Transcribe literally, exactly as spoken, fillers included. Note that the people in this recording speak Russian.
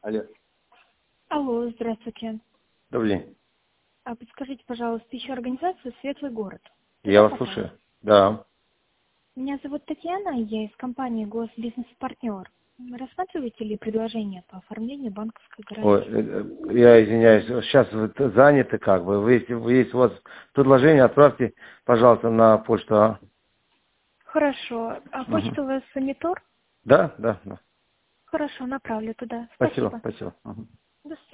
Алло. Алло, здравствуйте. Добрый день. А подскажите, пожалуйста, еще организацию «Светлый город». Я Туда вас попасть? слушаю. Да. Меня зовут Татьяна, я из компании «Госбизнес-партнер». Рассматриваете ли предложение по оформлению банковской Ой, гарантии? э, э, я извиняюсь, сейчас вы т- заняты как бы. Вы, если вы- есть у вас предложение, отправьте, пожалуйста, на почту. А? Хорошо. А Мгм. почта у вас Амитор? Да, да, да. Хорошо, направлю туда. Спасибо, Спасибо. спасибо. Мгм. До свидания.